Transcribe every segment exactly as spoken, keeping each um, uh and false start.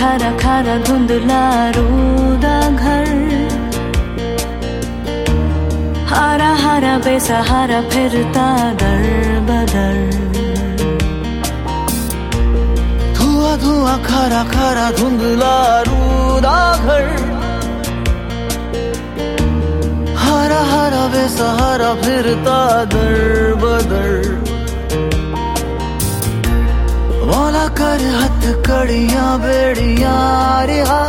खारा खारा धुंधला रूदा घर, हारा हारा बेसहारा फिरता दर बदर। धुआं धुआं खारा खारा धुंधला रूदा घर, हारा हारा बेसहारा फिरता दर बदर। मौला कर हथ कड़ियां बेड़ियां रिहा,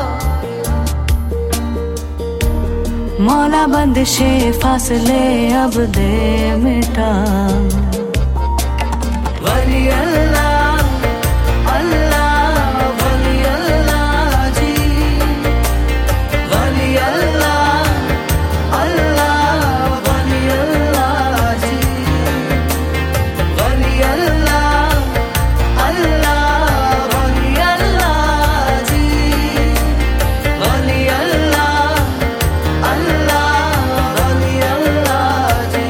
मौला बंदिशे फासले अब दे मिटा। वली अल्लाह अल्लाह वली अल्लाह जी, वली अल्लाह अल्लाह वली अल्लाह जी, वली अल्लाह अल्लाह वली अल्लाह जी, वली अल्लाह अल्लाह वली अल्लाह जी।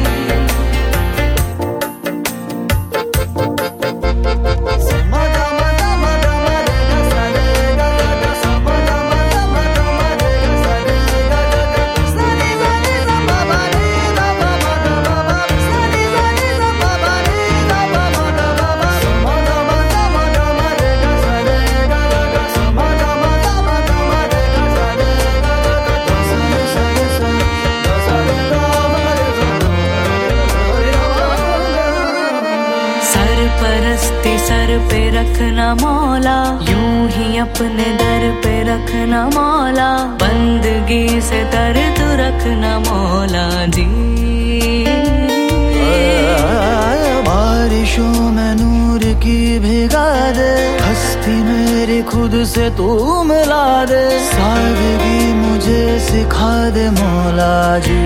परस्ती सर पे रखना मौला, यूं ही अपने दर पे रखना मौला, बंदगी से दर तू रखना मौला जी। बारिशों में नूर की भिगा दे, हस्ती मेरी खुद से तू मिला दे, सादगी मुझे सिखा दे मौला जी।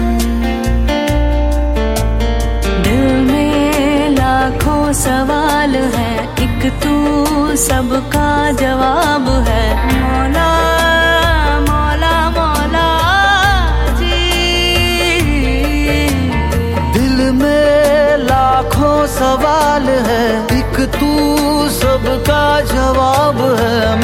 लाखों सवाल है, एक तू सबका जवाब है मौला मौला मौला जी। दिल में लाखों सवाल है, एक तू सबका जवाब है